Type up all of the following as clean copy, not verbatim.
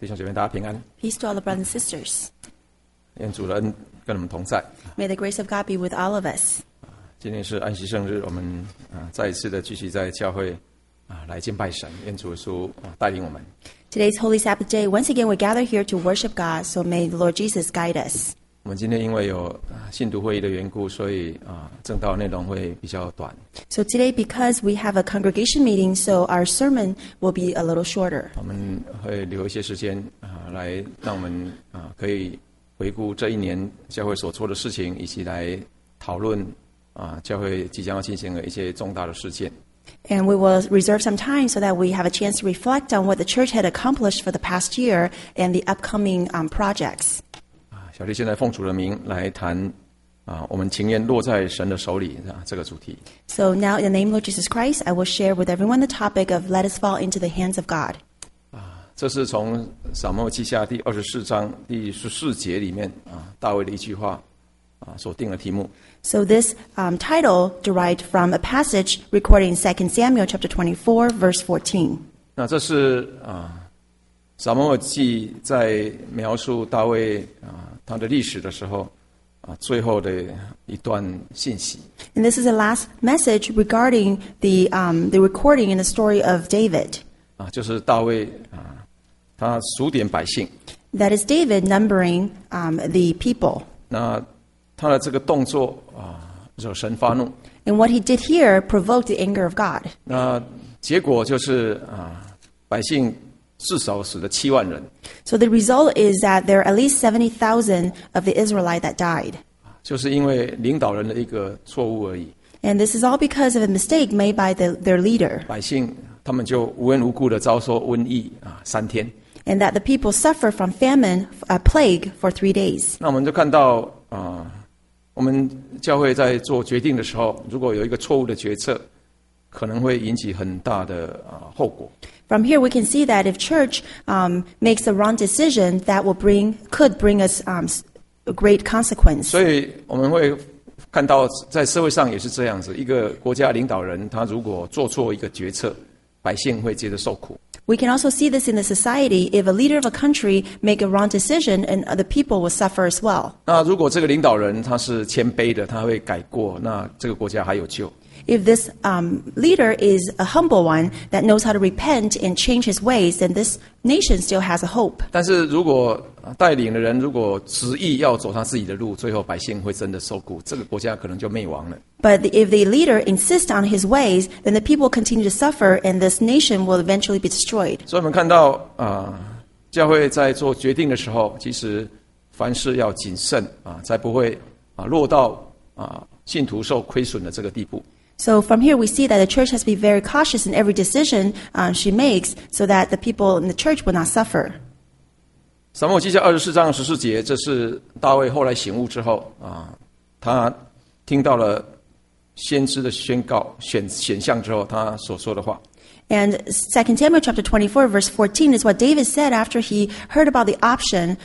弟兄姐妹，大家平安。 Peace to all the brothers and sisters. 愿主的恩跟我们同在。 May the grace of God be with all of us. 今天是安息圣日，我们再一次的聚集在教会来敬拜神。愿主耶稣带领我们。 Today's Holy Sabbath day. Once again, we gather here to worship God. So may the Lord Jesus guide us. 我们今天因为有信徒会议的缘故，所以正道内容会比较短。 So today, because we have a congregation meeting, so our sermon will be a little shorter. 我们会留一些时间来让我们可以回顾这一年教会所做的事情，以及来讨论教会即将要进行的一些重大的事件。 And we will reserve some time so that we have a chance to reflect on what the church had accomplished for the past year and the upcoming projects. 小弟现在奉主的名来谈我们情愿落在神的手里这个主题。 So now, in the name of Lord Jesus Christ, I will share with everyone the topic of "Let us fall into the hands of God." 这是从撒母耳记下第24章第14节里面大卫的一句话所定的题目。 So this title derived from a passage recorded in 2 Samuel chapter 24, verse 14. 那这是撒母耳记在描述大卫他的历史的时候最后的一段信息。 And this is the last message regarding the recording in the story of David. 就是大卫他数点百姓。 That is David numbering the people. 那他的这个动作惹神发怒。 And what he did here provoked the anger of God. 那结果就是百姓至少死了7万人。 So the result is that there are at least 70,000 of the Israelites that died. 就是因为领导人的一个错误而已。 And this is all because of a mistake made by their leader. 百姓他们就无缘无故的遭受瘟疫3天。 And that the people suffer from famine, a plague, for 3 days. 那我们就看到我们教会在做决定的时候，如果有一个错误的决策，可能会引起很大的后果。 From here, we can see that if church makes the wrong decision, that could bring us a great consequence. 所以我们会看到，在社会上也是这样子，一个国家领导人他如果做错一个决策，百姓会接着受苦。 We can also see this in the society. If a leader of a country make a wrong decision, and the people will suffer as well. 那如果这个领导人他是谦卑的，他会改过，那这个国家还有救。 If this leader is a humble one that knows how to repent and change his ways, then this nation still has a hope. 但是如果带领的人如果执意要走他自己的路，最后百姓会真的受苦，这个国家可能就灭亡了。 But if the leader insists on his ways, then the people continue to suffer, and this nation will eventually be destroyed. 所以我们看到教会在做决定的时候，其实凡事要谨慎才不会落到信徒受亏损的这个地步。 So from here we see that the church has to be very cautious in every decision she makes, so that the people in the church will not suffer. 撒母耳记下24章14节，这是大卫后来醒悟之后他听到了先知的宣告显象之后，他所说的话。 And 2 Samuel chapter 24 verse 14 is what David said after he heard about the option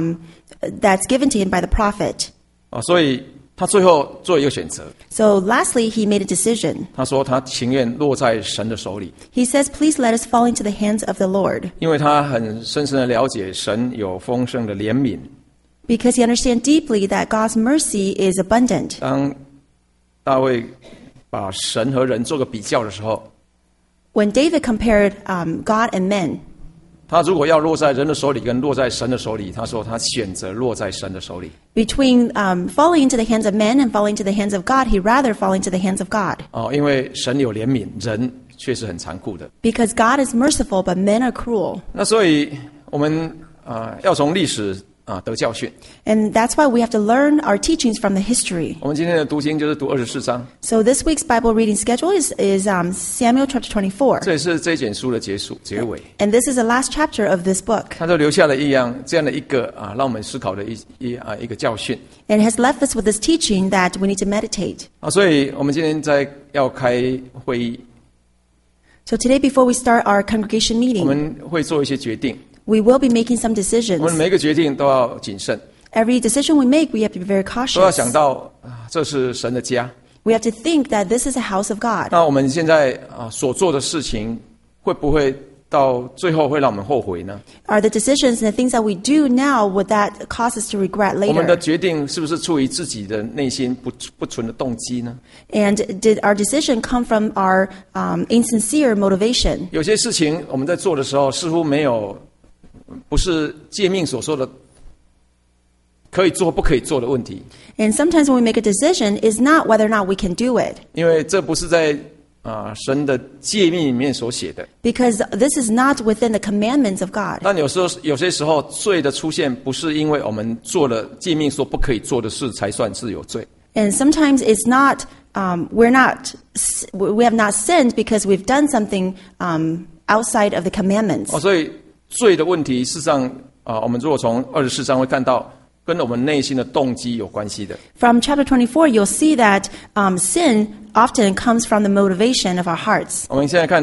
that's given to him by the prophet. 所以他最后做一个选择。 So lastly, he made a decision. 他说他情愿落在神的手里， He says, "Please let us fall into the hands of the Lord." 因为他很深深的了解神有丰盛的怜悯。 Because he understands deeply that God's mercy is abundant. 当大卫把神和人做个比较的时候， When David compared God and men, 他如果要落在人的手里跟落在神的手里，他说他选择落在神的手里。 between falling into the hands of men and falling into the hands of God, he'd rather fall into the hands of God. 因为神有怜悯，人却是很残酷的。 Because God is merciful, but men are cruel. 那所以我们要从历史得教训。 And that's why we have to learn our teachings from the history. 我们今天的读经就是读24章， So this week's Bible reading schedule is Samuel chapter 24. 这也是这一卷书的结尾。 And this is the last chapter of this book. 他就留下了这样的一个让我们思考的一个教训。 And it has left us with this teaching that we need to meditate. 所以我们今天要开会议， So today, before we start our congregation 我 meeting, 们会做一些决定。 we will be making some 我们 decisions. 每一个决定都要谨慎， Every decision we make, we have to be very 都要 cautious. 想到这是神的家。 We have to think that this is a house of God. 那我们现在所做的事情会不会到最后会让我们后悔呢？ Are the decisions and the things that we do now, would that cause us to regret 我们的 later? 决定是不是出于自己的内心不纯的动机呢？ And did our decision come from our insincere motivation? 有些事情我们在做的时候，似乎不是诫命所说的可以做不可以做的问题， And sometimes when we make a decision, it's not whether or not we can do it. 因为这不是在神的诫命里面所写的。 Because this is not within the commandments of God. 但有些时候，罪的出现不是因为我们做了诫命说不可以做的事才算是有罪。 And sometimes it's not, we have not sinned because we've done something outside of the commandments. 所以罪的问题，事实上我们如果从24章会看到，跟我们内心的动机有关系的。 From chapter 24, you'll see that sin often comes from the motivation of our hearts. 我们现在看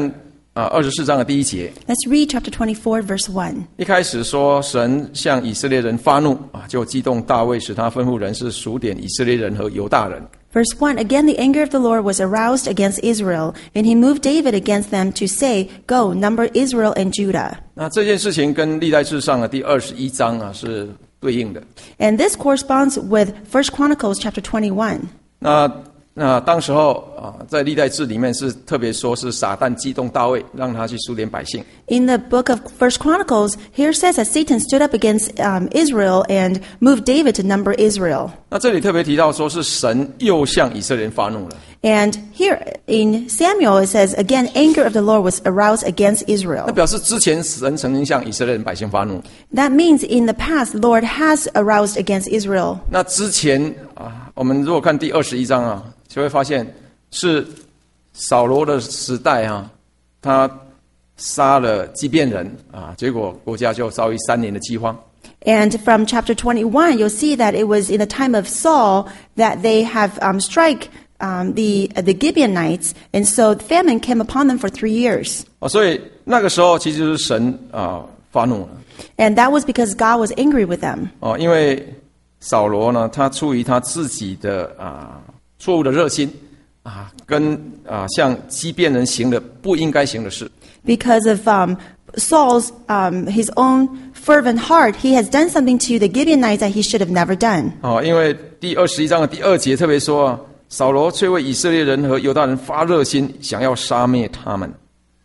24章的第1节， Let's read chapter 24, verse 1. 一开始说神向以色列人发怒就激动大卫，使他吩咐人是数点以色列人和犹大人。 Verse 1, Again the anger of the Lord was aroused against Israel, and he moved David against them to say, Go, number Israel and Judah. 那这件事情跟历代志上的第21章是对应的。 And this corresponds with 1 Chronicles chapter 21. 那当时候在历代志里面是特别说是撒旦激动大卫，让他去数点百姓。 In the book of 1 Chronicles, here says that Satan stood up against Israel and moved David to number Israel. 那这里特别提到说是神又向以色列人发怒了。 And here in Samuel it says, Again, anger of the Lord was aroused against 那 Israel. 表示之前神曾经向以色列人百姓发怒。 That means in the past, the Lord has aroused against Israel. 那之前我们如果看第21章就会发现是扫罗的时代他杀了基遍人结果国家就遭遇3年的饥荒。 And from chapter 21, you'll see that it was in the time of Saul that they have strike the Gibeonites, and so famine came upon them for 3 years. 所以那个时候其实就是神发怒了。 And that was because God was angry with them. 因为扫罗呢，他出于他自己的错误的热心跟向基遍人行的不应该行的事。 Because of Saul's his own fervent heart, he has done something to the Gibeonites that he should have never done. 因为第21章的第2节特别说扫罗却为以色列人和犹大人发热心，想要杀灭他们。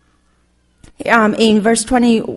In verse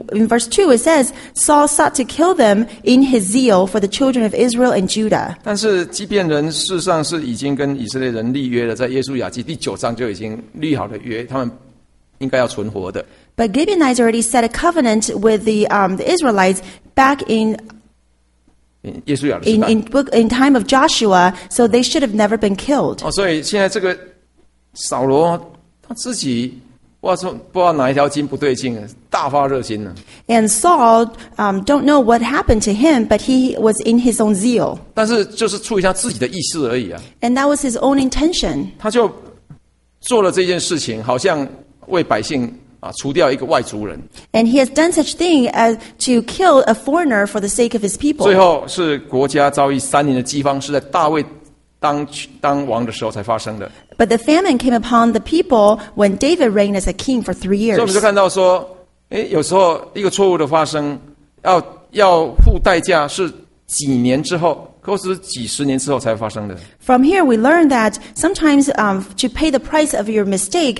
2, it says, Saul sought to kill them in his zeal for the children of Israel and Judah. 但是基遍人事实上是已经跟以色列人立约了，在耶稣雅记第9章就已经立好了约，他们应该要存活的。 But Gibeonites already set a covenant with the Israelites back in 耶稣雅的时代。 in time of Joshua, so they should have never been killed. 所以现在这个扫罗他自己不知道哪一条筋不对劲，大发热心了。 And Saul don't know what happened to him, but he was in his own zeal. 但是就是出于他自己的意思而已 And that was his own intention. 他就做了这件事情，好像为百姓除掉一个外族人。 And he has done such thing as to kill a foreigner for the sake of his people. 最后是国家遭遇3年的饥荒，是在大卫当王的时候才发生的。 But the famine came upon the people when David reigned as a king for 3 所以我们 years. 就看到说，有时候一个错误的发生，要付代价是几年之后，或是几十年之后才发生的。 From here, we learn that sometimes to pay the price of your mistake,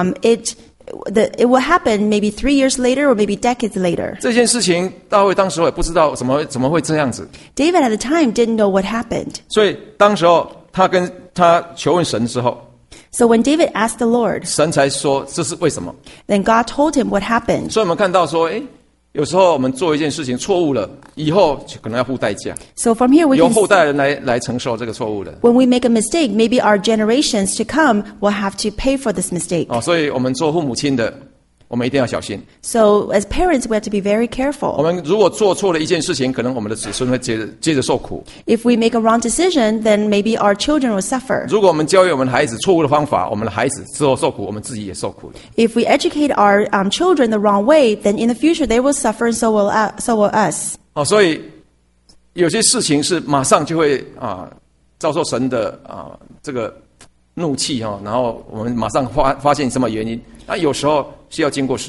it will happen maybe 3 years later or maybe decades later. 这件事情，大卫当时也不知道怎么会这样子， David at the time didn't know what happened. 所以当时候他求问神之后， So when David asked the Lord, 神才说这是为什么。 then God told him what happened. 所以我们看到说，有时候我们做一件事情错误了，以后可能要付代价， So from here we 由 can 后代人来承受这个错误的。 when we make a mistake, maybe our generations to come will have to pay for this mistake. 所以我们做父母亲的，我们一定要小心。 So as parents, we have to be very 我 careful. 们如果做错了一件事情，可能我们的子孙会接着受苦。 If we make a wrong decision, then maybe our children will suffer. 如果我们教育我们的孩子错误的方法，我们的孩子之后受苦，我们自己也受苦。 If we educate our children the wrong way, then in the future they will suffer, and so will us. 所以有些事情是马上就会遭受神的这个怒气然后我们马上发现什么原因。有时候是要经过时间。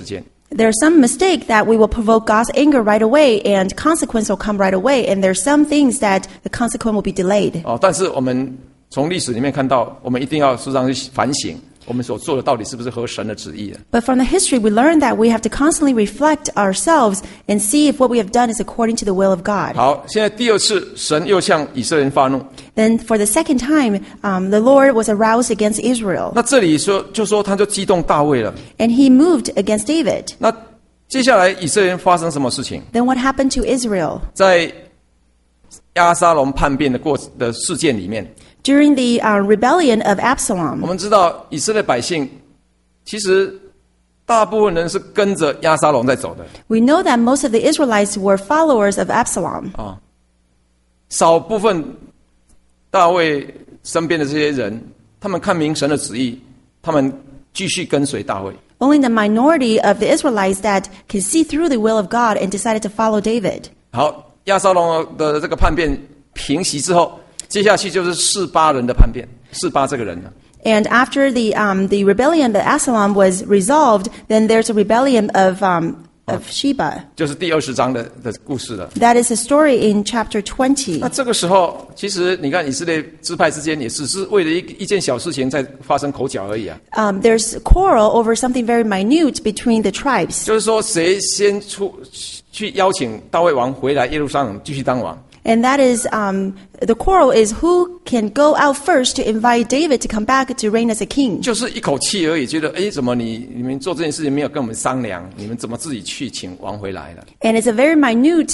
There's some mistake that we will provoke God's anger right away, and consequence will come right away. And there's some things that the consequence will be delayed. 但是我们从历史里面看到，我们一定要时常去反省，我们所做的到底是不是合神的旨意的。 But from the history, we learn that we have to constantly reflect ourselves and see if what we have done is according to the will of God. 好，现在第二次，神又向以色列人发怒。 Then for the second time, the Lord was aroused against Israel. 那这里就说他就激动大卫了。 And he moved against David. 那接下来以色列人发生什么事情？ Then what happened to Israel? 在押沙龙叛变的事件里面， During the rebellion of 我 Absalom, 们知道以色列百姓其实大部分人是跟着押沙龙在走的 we know that most of the Israelites were followers of Absalom. 啊，少部分大卫身边的这些人，他们看明神的旨意，他们继续跟随大卫。 Only the minority of the Israelites that can see through the will of God and decided to follow David. 好，押沙龙的这个叛变平息之后，接下去就是示巴人的叛变，示巴这个人呢。 And after the rebellion of Absalom was resolved, then there's a rebellion of Sheba. 就是第20章的故事了。 That is a story in chapter 20. 那这个时候，其实你看以色列支派之间也只是为了一件小事情在发生口角而已啊。 There's quarrel over something very minute between the tribes. 就是说，谁先去邀请大卫王回来耶路撒冷继续当王？ And that is, the quarrel is who can go out first to invite David to come back to reign as a king. 就是一口气而已，觉得怎么你们做这件事情没有跟我们商量，你们怎么自己去请王回来了？ And it's a very minute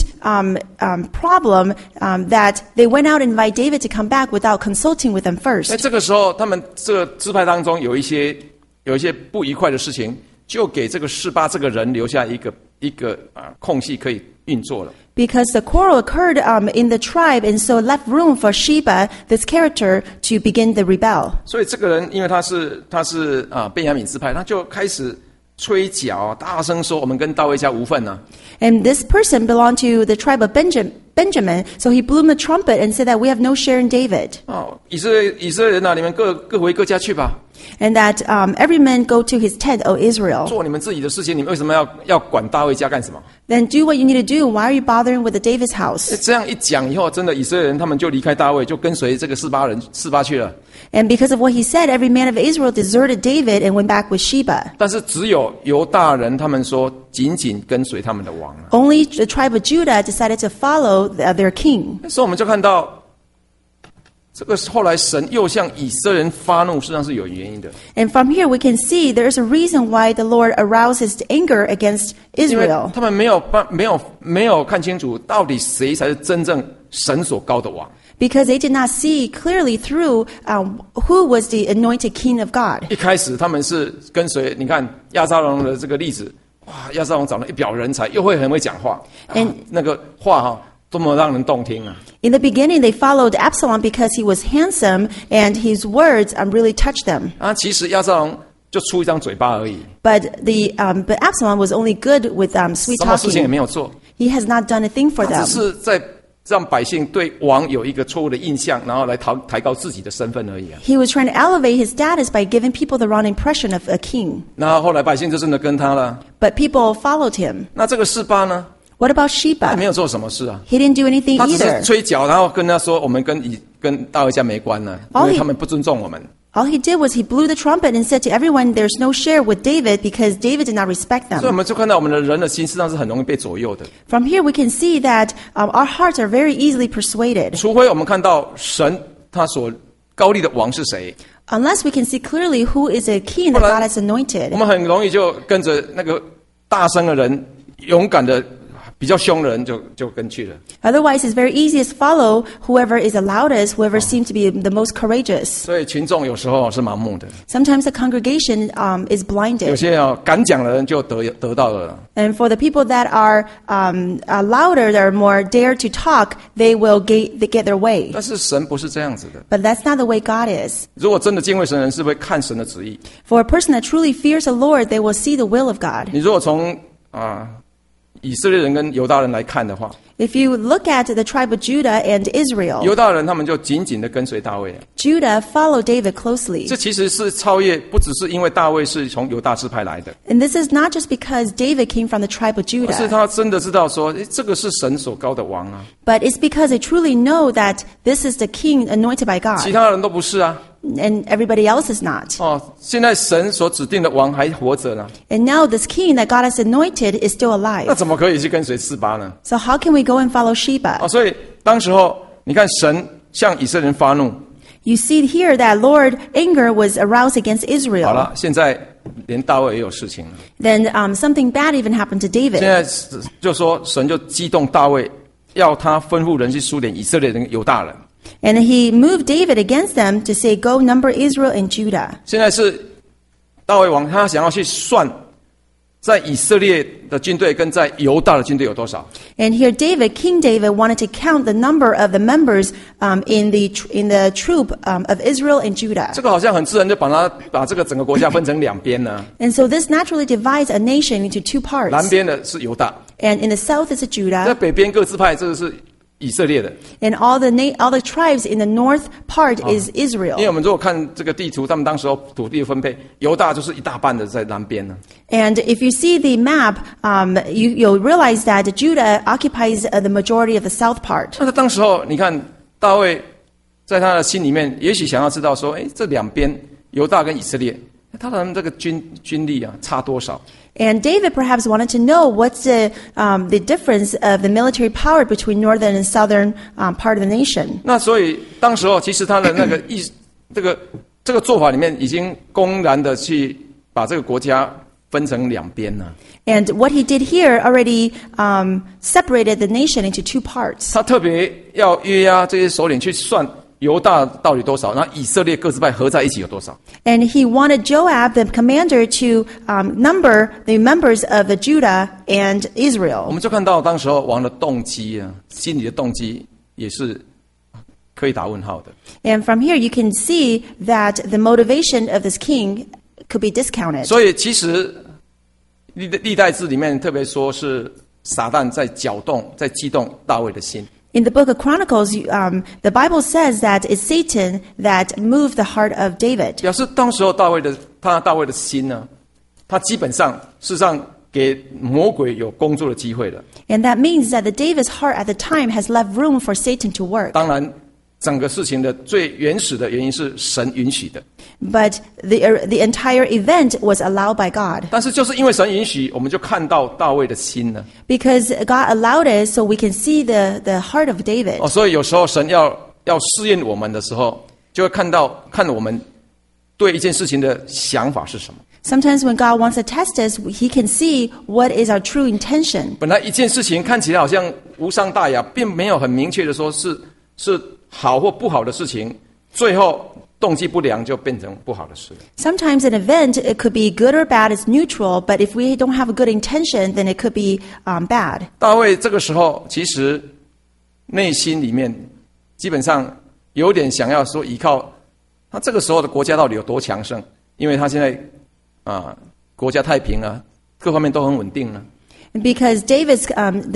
problem that they went out and invite David to come back without consulting with them 那 first. 这个时候，他们这个支派当中有一些不愉快的事情，就给这个示巴这个人留下一个空隙可以运作了。 Because the quarrel occurred in the tribe, and so left room for Sheba, this character, to begin the rebel. 所以这个人，因为他是便雅悯支派，他就开始吹角，大声说：“我们跟大卫家无份啊！” And this person belonged to the tribe of Benjamin, so he blew the trumpet and said that we have no share in David. 以色列人啊，你们各回各家去吧， And that every man go to his tent, O Israel. 做你们自己的事情。你们为什么要管大卫家干什么？ Then do what you need to do. Why are you bothering with the David's house? 这样一讲以后，真的以色列人他们就离开大卫，就跟随这个示巴去了。 And because of what he said, every man of Israel deserted David and went back with Sheba. 但是只有犹大人，他们说紧紧跟随他们的王啊。 Only the tribe of Judah decided to follow their king. 所以我们就看到，这个后来神又向以色列人发怒，实际上是有原因的。 And from here we can see there's a reason why the Lord arouses anger against 因为 Israel. 他们没有看清楚到底谁才是真正神所膏的王。 Because they did not see clearly through who was the anointed king of God. 一开始他们是跟随，你看押沙龙的这个例子，哇，押沙龙长得一表人才，又很会讲话，那个话多么让人动听啊！ In the beginning, they followed Absalom because he was handsome and his words really touched them. 其实押沙龙就出一张嘴巴而已， But but Absalom was only good with sweet 什么事情也 talking. 没有做， He has not done a thing for 只 them. 是在让百姓对王有一个错误的印象，然后来抬高自己的身份而已啊。 He was trying to elevate his status by giving people the wrong impression of a king. 那后来百姓就真的跟他了。 But people followed him. 那这个示巴呢， What about 他也 Sheba? 没有做什么事啊， He didn't do anything 他只是 either. 吹角，然后跟他说我们跟大卫家没关了，因为他们不尊重我们。 All he did was he blew the trumpet and said to everyone, there's no share with David because David did not respect 所以我 them. 们就看到我们的人的心实际上是很容易被左右的， From here we can see that our hearts are very easily persuaded. 除非我们看到神他所高立的王是谁， Unless we can see clearly who is a king that 不然 God has anointed. 我们很容易就跟着那个大声的人、勇敢的、比较凶的人就跟去了。 Otherwise, it's very easy to follow whoever is the loudest, whoever seems to be the most courageous. 所以群众有时候是盲目的， Sometimes the congregation is 有 blinded. 些敢讲的人就得到了。 And for the people that are louder, that are more dare to talk, they get their way. 但是神不是这样子的。 But that's not the way God is. 如果真的敬畏神的人，是会看神的旨意。 For a person that truly fears the Lord, they will see the will of God. 你如果从以色列人跟犹大人来看的话， If you look at the tribe of Judah and Israel, 犹大人他们就紧紧的跟随大卫。 Judah followed David closely. 这其实是超越，不只是因为大卫是从犹大支派来的， And this is not just because David came from the tribe of 而是 Judah, 他真的知道说，诶，这个是神所膏的王啊， but it's because they truly know that this is the king anointed by 其 God, 他人都不是啊。 and everybody else is not. 哦，现在神所指定的王还活着呢， And now this king that God has anointed is still 那 alive. 怎么可以去跟随示巴呢？ So how can we go and follow Sheba? 哦，所以当时候你看神向以色列人发怒， You see here that Lord anger was aroused against 好 Israel. 了，现在连大卫也有事情了。 Then something bad even happened to 现 David. 在就说神就激动大卫，要他吩咐人去苏联以色列人犹大人。 And he moved David against them to say, go number Israel and Judah. 现在是大卫王，他想要去算，在以色列的军队跟在犹大的军队有多少。 And here King David wanted to count the number of the members in the troop of Israel and Judah. 这个好像很自然就把这个整个国家分成两边呢， And so this naturally divides a nation into two 南 parts. 边的是犹大， And in the south is 在 Judah, 北边各支派这个是以色列的。 and all the tribes in the north part is 因为 Israel. 我们如果看这个地图，他们当时候土地的分配，犹大就是一大半的在南边呢。 And if you see the map, you'll realize that Judah occupies the majority of the south part. 那当时候，你看大卫在他的心里面，也许想要知道说，哎，这两边犹大跟以色列，他们这个军力啊差多少？ And David perhaps wanted to know what's the difference of the military power between northern and southern part of the nation. 那所以当时候，其实他的那个这个做法里面，已经公然的去把这个国家分成两边了。 And what he did here already separated the nation into two parts. 他特别要约押这些首领去算犹大到底多少，那以色列各支派合在一起有多少？ And he wanted Joab, the commander, to number the members of the Judah and 我 Israel. 们就看到当时候王的动机啊，心里的动机也是可以打问号的。 And from here you can see that the motivation of this king could be discounted. 所以其实历代志里面特别说是撒旦在搅动、在激动大卫的心。 In the book of Chronicles, the Bible says that it's Satan that moved the heart of David. 表示当时候大卫的心呢，他基本上事实上给魔鬼有工作的机会了。 And that means that the David's heart at the time has left room for Satan to work. 当然，整个事情的最原始的原因是神允许的。 But the entire event was allowed by God. 但是就是因为神允许，我们就看到大卫的心呢。 Because God allowed it so we can see the heart of David. 哦，所以有时候神要试验我们的时候，就会看我们对一件事情的想法是什么。 Sometimes when God wants to test us, He can see what is our true intention. 本来一件事情看起来好像无伤大雅，并没有很明确的说是好或不好的事情，最后动机不良就变成不好的事。 Sometimes an event, it could be good or bad, it's neutral, but if we don't have a good intention, then it could be bad. 大卫这个时候其实内心里面基本上有点想要说依靠他这个时候的国家到底有多强盛，因为他现在国家太平了，各方面都很稳定了。 Because David's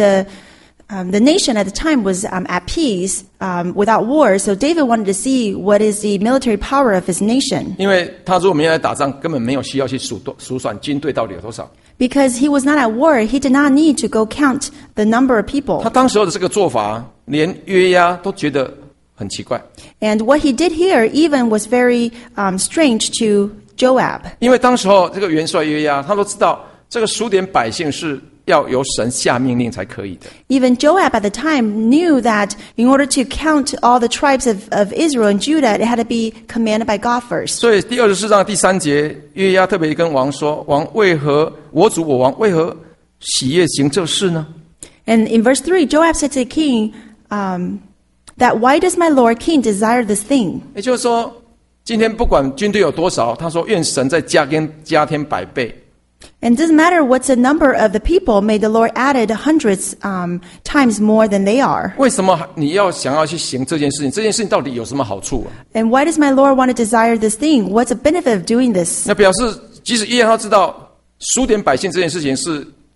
the nation at the time was at peace without war, so David wanted to see what is the military power of his nation. 因为他如果没有来打仗，根本没有需要去数算军队到底有多少。 Because he was not at war, he did not need to go count the number of 他 people. 当时候的这个做法，连约押都觉得很奇怪， And what he did here even was very strange to Joab. 因为当时候这个元帅约押，他都知道这个数点百姓是要由神下命令才可以的。 Even Joab at the time knew that in order to count all the tribes of Israel and Judah, it had to be commanded by God first. 所以第24章第3节，约押特别跟王说：“王为何我主我王为何喜悦行这事呢？” And in verse 3, Joab said to the king, that why does my lord king desire this thing? 也就是说，今天不管军队有多少，他说愿神再加添100倍。 And it doesn't matter what's the number of the people, may the Lord added hundreds times more than they are. 为什么你想要去行这件事情？这件事情到底有什么好处啊？ And why does my Lord want to desire this thing? What's the benefit of doing this? 那表示，即使约押他知道数点百姓这件事情是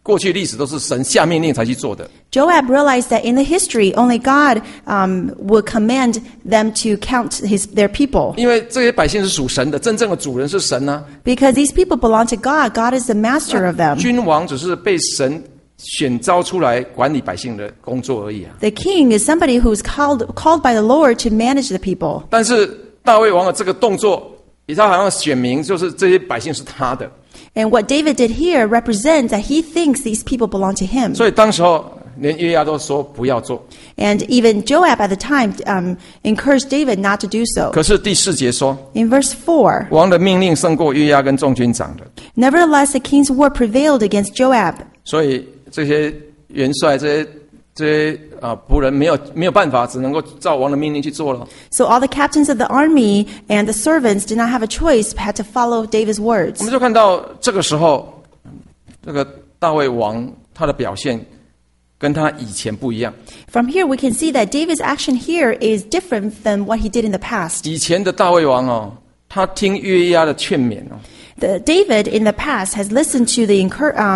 过去历史都是神下命令才去做的。 Joab realized that in the history, only God would command them to count their people. 因为这些百姓是属神的，真正的主人是神啊。 Because these people belong to God. God is the master of them. 君王只是被神选召出来管理百姓的工作而已啊。 The king is somebody who's called by the Lord to manage the people. 但是大卫王的这个动作，他好像选明就是这些百姓是他的， And what David did here represents that he thinks these people belong to him. 所以当时候连约押都说不要做。 And even Joab at the time encouraged David not to do so. 可是第4节说， In verse 4, 王的命令胜过约押跟众军长的， nevertheless the king's word prevailed against Joab. 所以这些元帅、这些仆人没有办法，只能够照王的命令去做了。 So all the captains of the army and the servants did not have a choice, but had to follow David's 我 words. 们就看到这个时候，这个大卫王他的表现跟他以前不一样。 From here we can see that David's action here is different than what he did in the past. 以前的大卫王他听约押的劝勉 David in the past has listened to the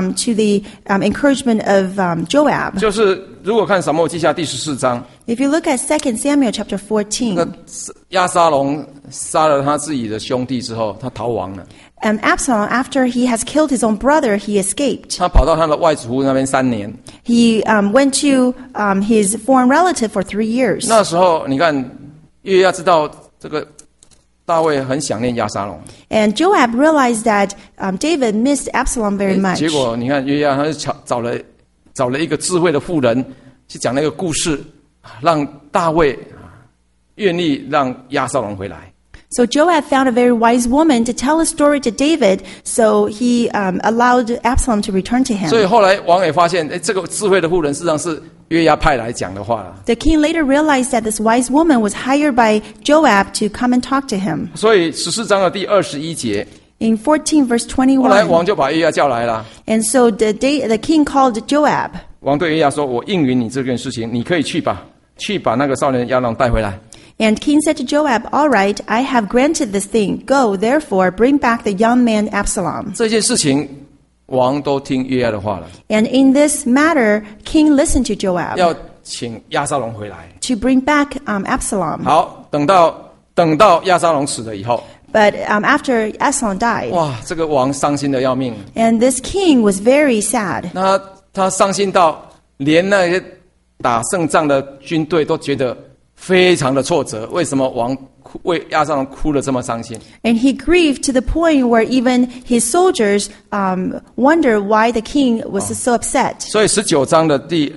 encouragement of Joab. 就是如果看撒母耳记下第14章， If you look at 2 Samuel chapter 14, 那押沙龙杀了他自己的兄弟之后，他逃亡了， Absalom, after he has killed his own brother, he escaped. 他跑到他的外祖父那边3年。 He went to his foreign relative for 3 years. 那时候你看约押知道这个大卫很想念押沙龙， And Joab realized that David missed Absalom very much. 结果你看约押他就找了一个智慧的妇人去讲那个故事，让大卫愿意让押沙龙回来。 So Joab found a very wise woman to tell a story to David, so he allowed Absalom to return to 所以 him. 后来王也发现，这个智慧的妇人事实上是约押派来讲的话了。 The king later realized that this wise woman was hired by Joab to come and talk to him. 所以14章的第21节， In 14 verse 后来王 21, 就把约押叫来了。 and so the king called Joab. 王对约押说：“我应允你这件事情，你可以去吧，去把那个少年押朗带回来。” And king said to Joab, "All right, I have granted this thing. Go, therefore, bring back the young man Absalom." 这件事情，王都听约押的话了， And in this matter, king listened to Joab 要请押沙龙回来。 to bring back Absalom. 好，等到押沙龙死了以后， But after Absalom died, 哇，这个王伤心的要命。 and this king was very sad. 他伤心到连那些打胜仗的军队都觉得非常的挫折。为什么王为押沙龙哭得这么伤心？ And he grieved to the point where even his soldiers wonder why the king was so upset. 所以19章的第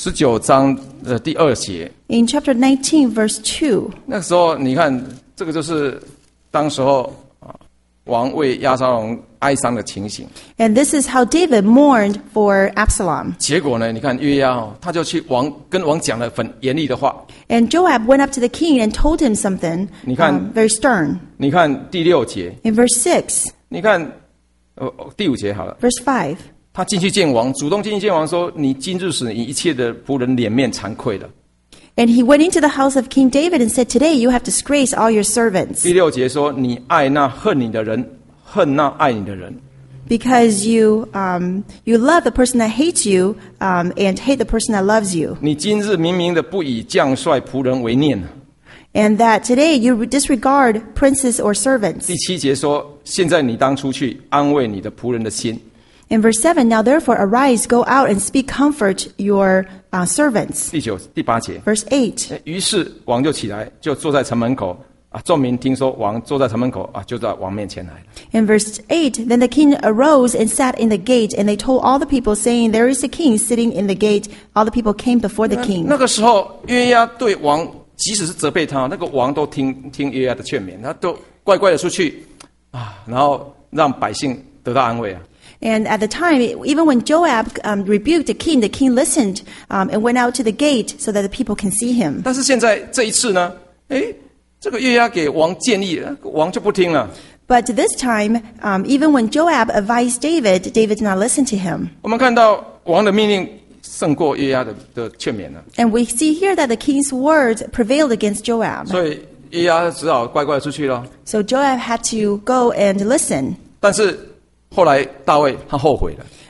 2节， In chapter 19, verse 2, 那个时候你看，这个就是当时候王为押沙龙哀伤的情形。 and this is how David mourned for Absalom. 结果呢，你看约押他就去跟王讲了很严厉的话。 And Joab went up to the king and told him something 你看， very stern. 你看第6节， In verse 6, 你看第5节好了。 verse 5, 他进去见王，主动进去见王说：“你今日使你一切的仆人脸面惭愧了。 and he went into the house of King David and said, "Today you have disgraced all your servants." 第6节说：“你爱那恨你的人，恨那爱你的人。 Because you love the person that hates you and hate the person that loves you. 你今日明明的不以将帅仆人为念。” And that today you disregard princes or servants. 第7节说：“现在你当出去安慰你的仆人的心。” In verse 7, now therefore arise, go out and speak comfort your servants. 第8节， Verse 8, 于是王就起来，就坐在城门口。众民听说王坐在城门口，就到王面前来了。 in verse 8, then the king arose and sat in the gate, and they told all the people, saying, "There is a king sitting in the gate." All the people came before the king. 那个时候，约押对王，即使是责备他，那个王都听约押的劝勉，他都乖乖的出去然后让百姓得到安慰。 And at the time, even when Joab rebuked the king listened and went out to the gate so that the people can see him. 但是现在这一次呢，这个约押给王建议，王就不听了。 But this time, even when Joab advised David, David did not listen to him. 我们看到王的命令胜过约押的劝勉了， And we see here that the king's words prevailed against Joab. 所以约押只好乖乖的出去了。 So Joab had to go and listen. 但是后来大卫他后悔了，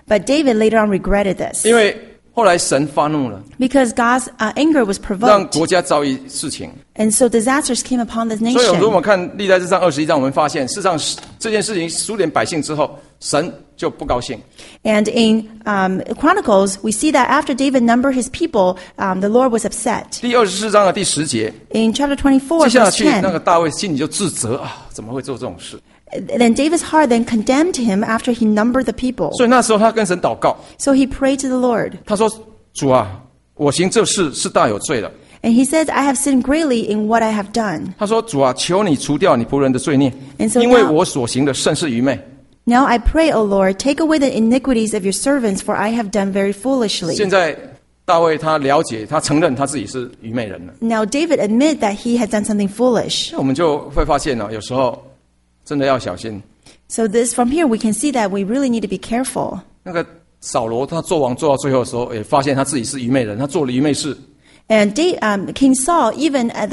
But David later on regretted this 因为后来神发怒了， because God's anger was 让 provoked. 国家遭遇事情。 And so disasters came upon this 所以如果我 nation. 们看历代志上21章，我们发现事实上这件事情数点百姓之后，神就不高兴。 And in Chronicles, we see that after David numbered his people, the Lord was upset. 第24章的第10节， In chapter 24, 接下 verse 去那个 10, 大卫心里就自责啊，怎么会做这种事？ then David's heart then condemned him after he numbered the people. 所以那时候他跟神祷告， So he prayed to the Lord. 他说：“主啊，我行这事是大有罪了。” And he says, I have sinned greatly in what I have done. 他说：“主啊，求你除掉你仆人的罪孽， And so 因为 now- 我所行的甚是愚昧。” Now I pray, O Lord, take away the iniquities of your servants, for I have done very 现 foolishly. 在大卫他了解，他承认他自己是愚昧人了。 Now David admitted that he had done something foolish. 我们就会发现有时候真的要小心。 So this from here we can see that we really need to be careful. 那个扫罗他做王做到最后的时候，也发现他自己是愚昧人，他做了愚昧事。 And King Saul, even at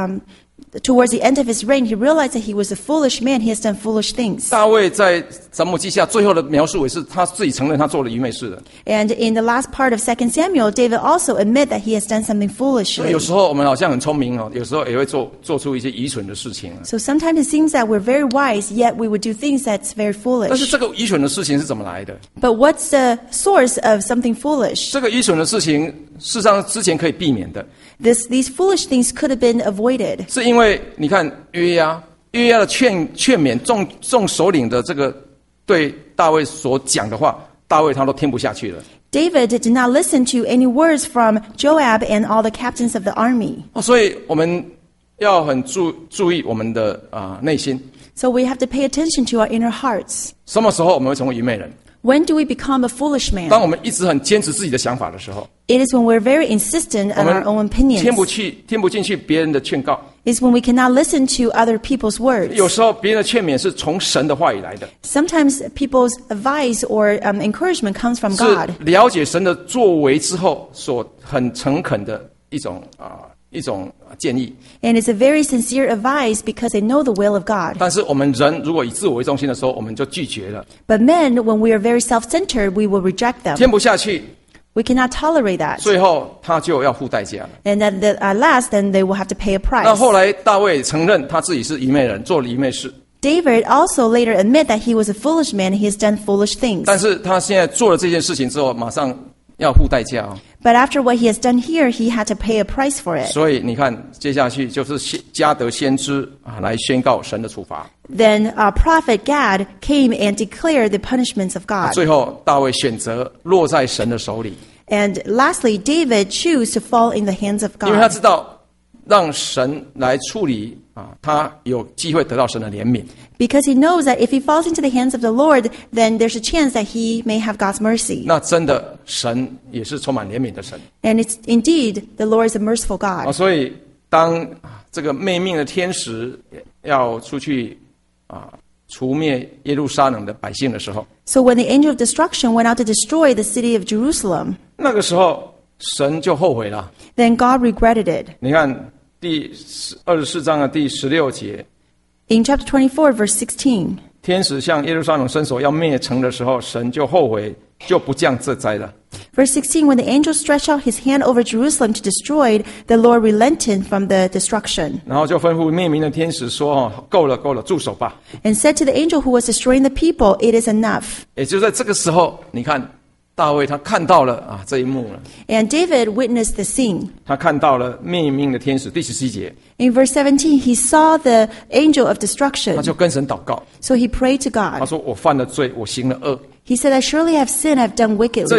towards the end of his reign, he realized that he was a foolish man. He has done foolish things. 大卫在撒母耳记下最后的描述也是他自己承认他做了愚昧事的。 And in the last part of 2 Samuel, David also admit that he has done something 所以 foolishly. 有时候我们好像很聪明有时候也会做出一些愚蠢的事情。 So sometimes it seems that we're very wise, yet we would do things that's very 但是 foolish. 这个愚蠢的事情是怎么来的？ But what's the source of something foolish? 这个愚蠢的事情，事实上之前可以避免的， These foolish things could have been avoided. 是因为你看约押的劝勉众首领的这个对大卫所讲的话，大卫他都听不下去了。 David did not listen to any words from Joab and all the captains of the army. 所以我们要很注意我们的内心， So we have to pay attention to our inner hearts. 什么时候我们会成为愚昧人？ When do we become a foolish 当 man? 我们一直很坚持自己的想法的时候， It is when we're very insistent 我 on our own 们 opinions. 听不进去别人的劝告。 It's when we cannot listen to other people's words. 有时候别人的劝勉是从神的话语来的， Sometimes people's advice or encouragement comes from 是 God. 了解神的作为之后所很诚恳的一种建议。 And it's a very sincere advice because they know the will of God. 但是我们人如果以自我为中心的时候，我们就拒绝了， But men, when we are very self-centered, we will reject them. 听不下去， We cannot tolerate that. 最后他就要付代价了。 And at last, then they will have to pay a 那 price. 后来大卫承认他自己是愚昧人，做了愚昧事， David also later admit that he was a foolish man and he has done foolish things. 但是他现在做了这件事情之后，马上要付代价哦。 But after what he has done here, he had to pay a price for it. 所以你看，接下去就是加得先知来宣告神的处罚。 Then prophet Gad came and declared the punishments of God. 最后大卫选择落在神的手里， And lastly, David chose to fall in the hands of 因为他 God 知道让神来处理他有机会得到神的怜悯。 because he knows that if he falls into the hands of the Lord, then there's a chance that he may have God's mercy. 那真的神也是充满怜悯的神 And it's indeed the Lord is a merciful God. 所以当这个灭命的天使要出去除灭耶路撒冷的百姓的时候， So when the angel of destruction went out to destroy the city of Jerusalem, 那个时候神就后悔了。 then God regretted it. 你看第24章的第16节， In chapter 24, verse 16, 天使向耶路撒冷伸手要灭城的时候，神就后悔，就不降这灾了。 verse 16, when the angel stretched out his hand over Jerusalem to destroy it, the Lord relented from the destruction 然后就吩咐灭民的天使说：“够了，够了，住手吧。 and said to the angel who was destroying the people, it is enough. ” 也就在这个时候，你看大卫他看到了这一幕了， And David witnessed the scene. 他看到了灭命的天使。第17节， In verse 17, he saw the angel of 他 destruction. 就跟神祷告， So he prayed to 他 God. 说：“我犯了罪，我行了恶， He said, I surely have sinned, I've done 这 wickedly.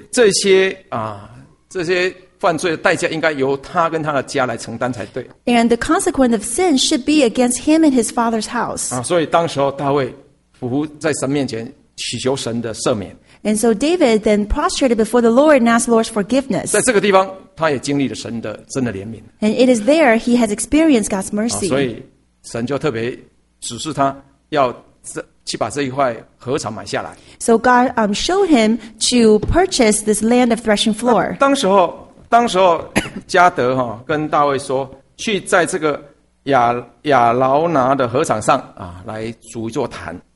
些犯罪的代价应该由他跟他的家来承担才对。” And the consequence of sin should be against him and his father's house. 所以当时候大卫伏在神面前祈求神的赦免。 And so David then prostrated before the Lord and asked the Lord's forgiveness. 在这个地方，他也经历了神的真的怜悯。 And it is there he has experienced God's 所 mercy. 以神就特别指示他要去把这一块禾场买下来。 So God showed him to purchase this land of threshing floor. 当时候加德跟大卫说，去在这个亚劳拿的禾场上来筑一座坛。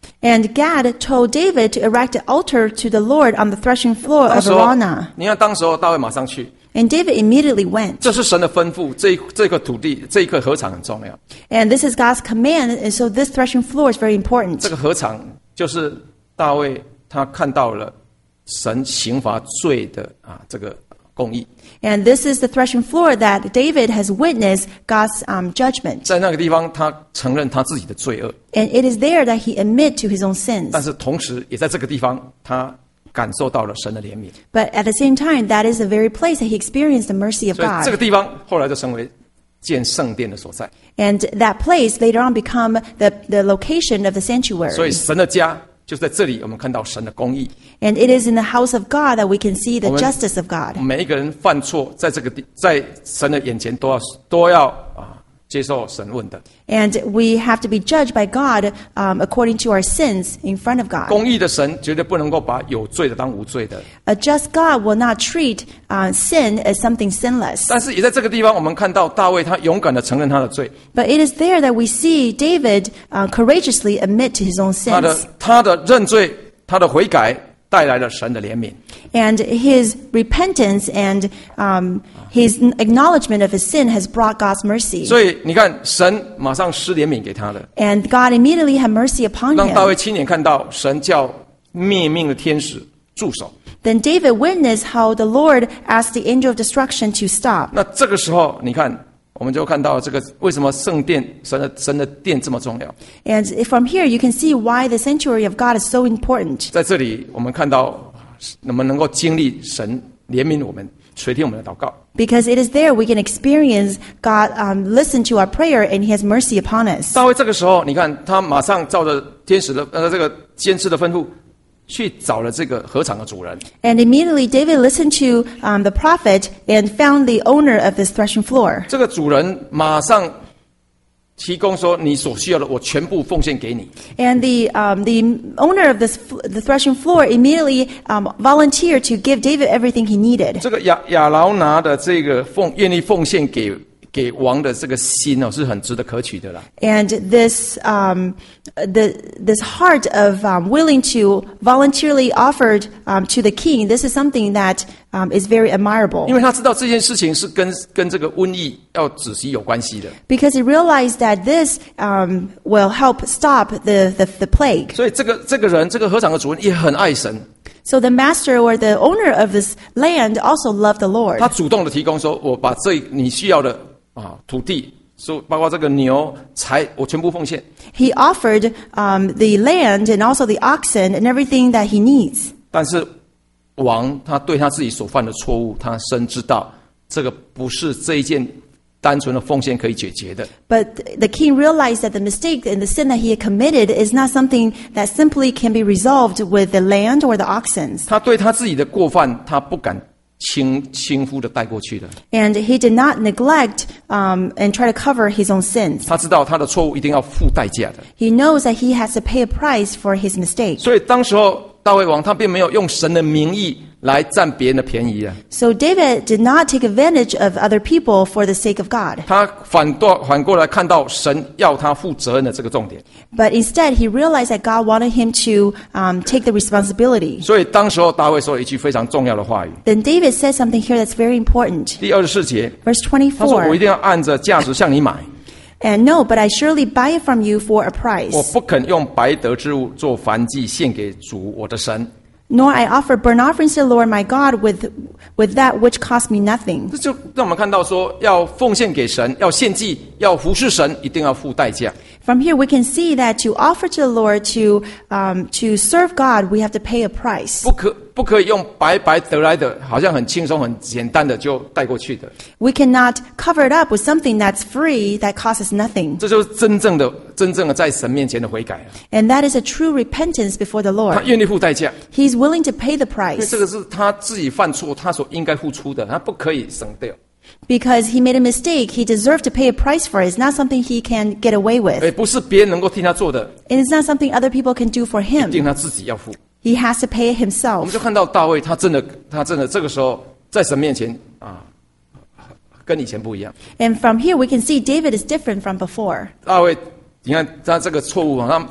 And Gad told David to erect an altar to the Lord on the threshing floor 当 of 时候 Araunah. 你看当时候大卫马上去， And David immediately went. 这是神的吩咐，这个土地这一块禾场很重要。 And this is God's command, and so this threshing floor is very important. 这个禾场就是大卫他看到了神刑罚罪的这个公义。 And this is the threshing floor that David has witnessed God's judgment. 在那个地方，他承认他自己的罪恶， And it is there that he admit to his own sins. 但是同时也在这个地方，他感受到了神的怜悯。 But at the same time, that is the very place that he experienced the mercy of 所以这个 God. 地方后来就成为建圣殿的所在。 And that place later on become the location of the 所以 sanctuary. 神的家就在这里，我们看到神的公义。 And it is in the house of God that we can see the 我们 justice of God. 每一个人犯错，在在神的眼前都要接受审问的。 And we have to be judged by God according to our sins in front of God. 公义的神绝对不能够把有罪的当无罪的。 A just God will not treat sin as something sinless. 但是也在这个地方，我们看到大卫他勇敢的承认他的罪， But it is there that we see David courageously admit to his own 他的 sins. 认罪，他的悔改带来了神的怜悯。 And his repentance and his acknowledgement of his sin has brought God's mercy. 所以你看，神马上施怜悯给他了， And God immediately had mercy upon 让大卫 him. 亲眼看到神叫灭命的天使住手。 Then David witnessed how the Lord asked the angel of destruction to stop. 那这个时候，你看，我们就看到这个为什么圣殿神的殿这么重要。 And from here, you can see why the sanctuary of God is so important. 在这里，我们看到我们能够经历神怜悯我们，垂听我们的祷告。 Because it is there we can experience God listen to our prayer and He has mercy upon us. 大卫这个时候，你看他马上照着天使的这个先知的吩咐，去找了这个禾场的主人。 And immediately David listened to the prophet and found the owner of this threshing floor. 这个主人马上提供说：“你所需要的，我全部奉献给你。” And the owner of the threshing floor immediately volunteered to give David everything he needed. 这个亚劳拿的这个愿意奉献给王的这个心是很值得可取的啦。 And this this heart of willing to voluntarily offered to the king, this is something that is very admirable. 因为他知道这件事情是跟这个瘟疫要止息有关系的， Because he realized that this will help stop the plague. 所以这个人这个禾场的主人也很爱神， So the master or the owner of this land also loved the Lord. 他主动的提供说：“我把你需要的土地，包括这个牛财，我全部奉献。” He offered the land and also the oxen and everything that he needs. 但是王他对他自己所犯的错误，他深知道这个不是这一件单纯的奉献可以解决的。 But the king realized that the mistake and the sin that he had committed is not something that simply can be resolved with the land or the oxen. 他对他自己的过犯，他不敢轻忽的带过去的。 And he did not neglect and try to cover his own sins. 他知道他的错误一定要付代价的。 He knows that he has to pay a price for his mistake. 所以当时候大卫王他并没有用神的名义来占别人的便宜啊， So David did not take advantage of other people for the sake of God. 他反过来看到神要他负责任的这个重点。 But instead, he realized that God wanted him to take the responsibility. 所以当时候大卫说了一句非常重要的话语， Then David said something here that's very important. 第24节， Verse 他说：“我一 24. 定要按着价值向你买， And no, but I surely buy it from you for a 我 price. 不肯用白得之物做燔祭献给主我的神。” Nor I offer burnt offerings to the Lord my God with that which cost me nothing. 这就让我们看到说，要奉献给神，要献祭，要服侍神，一定要付代价。 From here, we can see that to offer to the Lord, to serve God, we have to pay a price. 不可以用白得来的，好像很轻松、很简单的就带过去的。 We cannot cover it up with something that's free that costs us nothing. 这就是真正的在神面前的悔改啊！ And that is a true repentance before the 他 Lord. 愿意付代价， He's willing to pay the 因为 price 这个是他自己犯错，他所应该付出的，他不可以省掉。 because he made a mistake. He deserved to pay a price for it. It's not something he can get away with. 不是别人能够替他做的， And it's not something other people can do for 一定 him. 他自己要付。 He has to pay it 我 himself. 们就看到大卫，他真的这个时候在神面前跟以前不一样。 And from here, we can see David is different from before. 大卫，你看他这个错误，他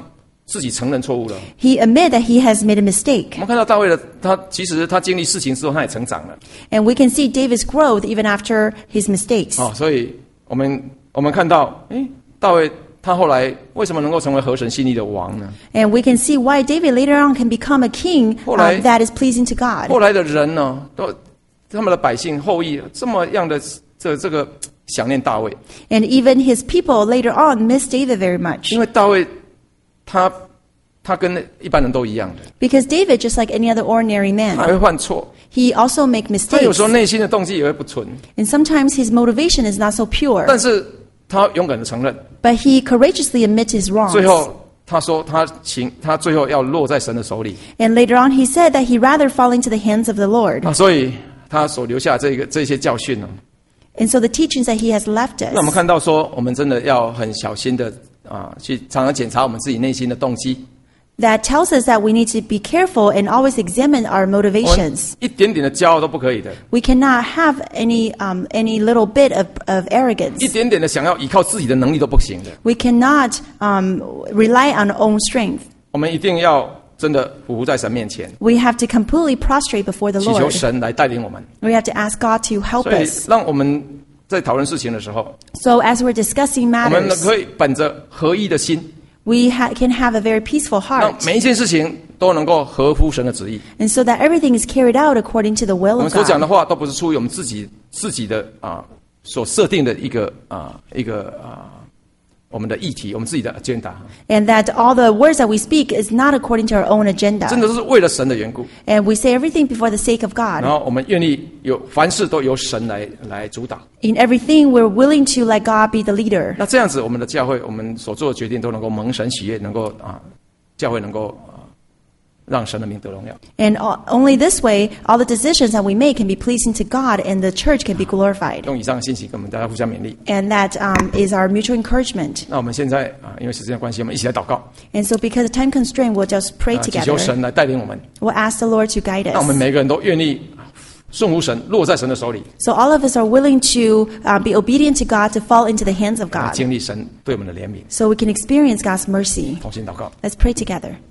自己承认错误了。 He admit that he has made a mistake. 我们看到大卫的其实他经历事情之后，他也成长了。 And we can see David's growth even after his mistakes. 所以我们看到，大卫他后来为什么能够成为合神心意的王呢？ And we can see why David later on can become a king 后来 that is pleasing to God. 后来的人呢，他们的百姓后裔这么样的这个想念大卫， And even his people later on miss David very much. 因为大卫他跟一般人都一样的， Because David, just like any other ordinary 他 man, 会犯错， he also make 他有时候 mistakes. 内心的动机也会不纯， And sometimes his motivation is not so 但 pure. 是他勇敢的承认， But he courageously admits his 最 wrongs. 后他说他最后要落在神的手里， And later on he said that he'd rather fall into the hands of the Lord. 所以他所留下这些教训呢， And so the teachings that he has left 那我们 us, 看到说，我们真的要很小心的去常常检查我们自己内心的动机。 that tells us that we need to be careful and always examine our 我们 motivations. 一点点的骄傲都不可以的， We cannot have any little bit of 一 arrogance. 点点的想要依靠自己的能力都不行的。 We cannot rely on our own strength. 我们一定要真的匍匐在神面前， We have to completely prostrate before the 祈求 Lord. 神来带领我们。 We have to ask God to help 所以， us. 让我们在讨论事情的时候， So as we're discussing 我们 matters, 可以本着合一的心， we can have a very peaceful 让 heart. 每一件事情都能够合乎神的旨意。 And so that everything is carried out according to the 我 will 们 of 所讲的 God. 话，都不是出于我们自己的所设定的一个我们的议题，我们自己的 agenda， And that all the words that we speak is not according to our own 真 agenda. 的是为了神的缘故。 And we say everything before the sake of 然 God. 后我们愿意凡事都由神来主导。 In everything, we're willing to let God be the leader. 那这样子，我们的教会，我们所做的决定都能够蒙神喜悦，能够教会能够让神的名得荣耀。 And only this way, all the decisions that we make can be pleasing to God and the church can be glorified. 用以上的信息跟我们大家互相勉励。 And that is our mutual encouragement. 那我们现在因为时间的关系，我们一起来祷告， And so because of time constraint, we'll just pray 祈 together. 求神来带领我们， We'll ask the Lord to guide 让我们 us. 每个人都愿意顺服神，落在神的手里， So all of us are willing to be obedient to God, to fall into the hands of 来 God. 经历神对我们的怜悯。 So we can experience God's mercy. 同心祷告。 Let's pray together.